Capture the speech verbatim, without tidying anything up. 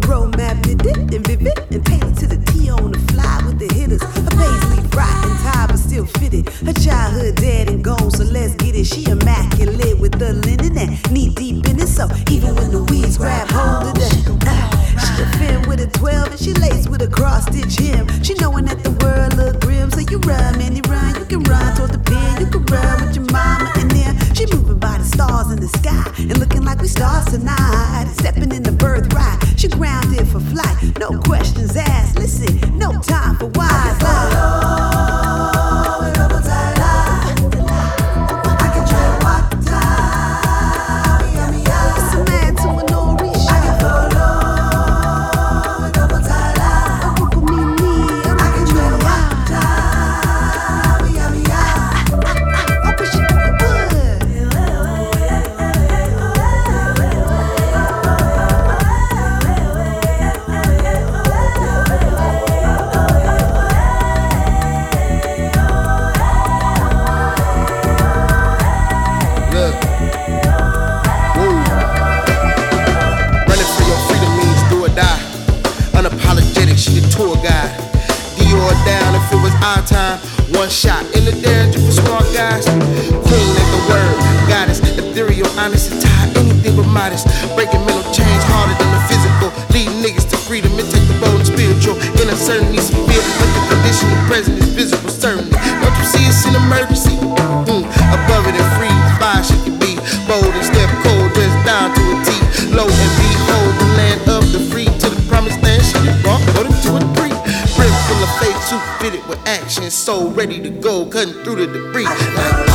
roadmap vivid and vivid and tailored to the T on the fly with the hitters. Her paisley bright and tied but still fitted. Her childhood dead and gone, so let's get it. She immaculate with the linen and knee deep in it. So even when the weeds grab hold of that, uh, she a fin with a twelve and she laced with a cross stitch hem. She knowing that the world look grim, so you run, man, you run. You can run toward the pen, you can run with your mama in there. She moving by the stars in the sky and looking like we stars tonight. Stepping in the birthright, she grounded for flight. No questions asked. Listen, no time for wise lies. Down if it was our time. One shot in the danger for smart guys. Queen at the word, goddess, ethereal, honest, and tired, anything but modest. Breaking mental chains harder than the physical. Lead niggas to freedom and take the bold and spiritual. In uncertainty, severe, but the condition of present is visible, certainly. Don't you see it's an emergency? Mm, above it and free, fire she can be. Bold and step cold, dressed down to a T. Low and behold, the land of the free. To the promised land, she can walk, go to two or three. Full of faith, suit fitted with action, so ready to go, cutting through the debris. Like,